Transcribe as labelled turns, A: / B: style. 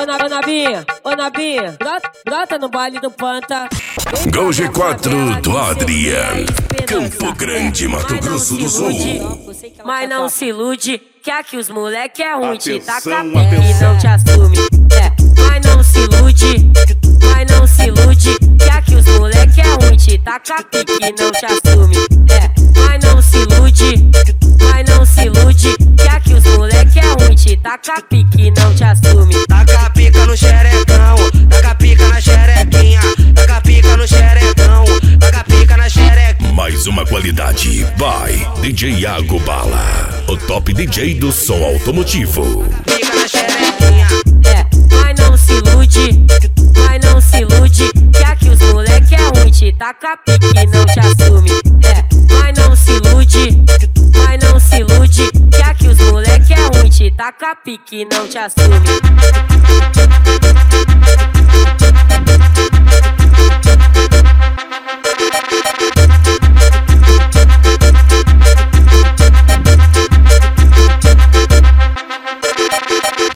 A: Ô Nabinha, brota no baile do Panta.
B: Gol G4 do Adrian, Campo Grande, Mato Grosso do Sul.
A: Mas não se ilude, que aqui os moleque é ruim, te taca pique e não te assume. Mas não se ilude, que aqui os moleque é ruim, te taca pique e não te assume. Mas não se ilude, que aqui os moleque é ruim, te taca pique e não te assume.
C: Taca pica no xerecão, taca pica na xerequinha, taca pica no xerecão, taca pica na xerequinha.
B: Mais uma qualidade, vai DJ Iago Bala, o top DJ do som automotivo.
C: Pica na xerequinha.
A: Mas não se ilude, que aqui os moleque é ruim, te taca pique e não te assume. Mas não se ilude, que aqui os moleque é ruim, te taca pique e não te assume.